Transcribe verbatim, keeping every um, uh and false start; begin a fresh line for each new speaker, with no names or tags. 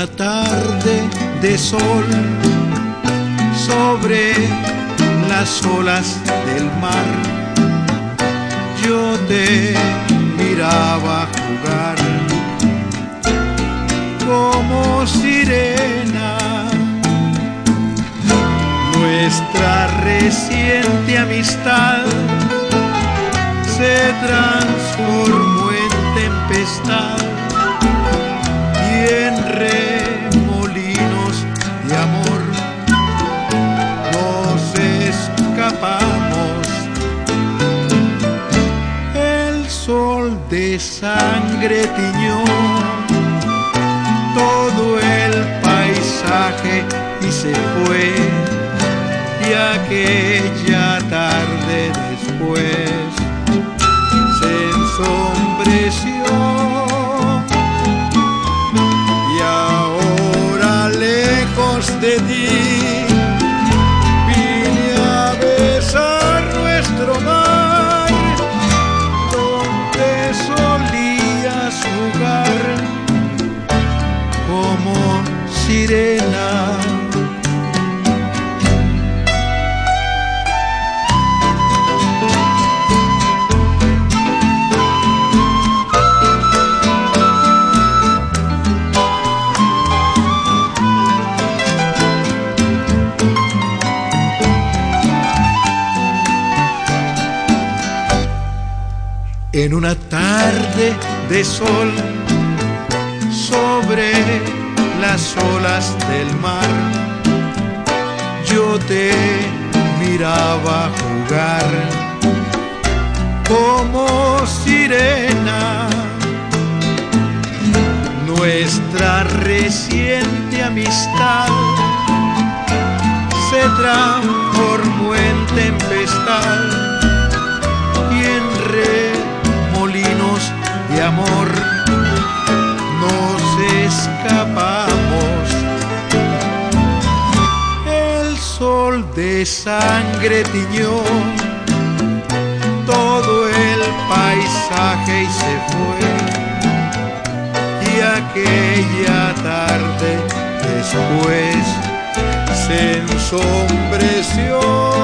una tarde de sol sobre las olas del mar, yo te miraba jugar como sirena. Nuestra reciente amistad se transformó en tempestad y en remolinos de amor nos escapamos. El sol de sangre tiñó todo el paisaje y se fue, y aquella tarde después se ensombreció. Y ahora lejos de ti vine a besar nuestro mar, donde solías jugar como sirena. En una tarde de sol sobre las olas del mar, yo te miraba jugar como sirena. Nuestra reciente amistad se transformó en tempestad y en remolinos de amor nos escapamos. El sol de sangre tiñó todo el paisaje y se fue, y aquella tarde después se ensombreció.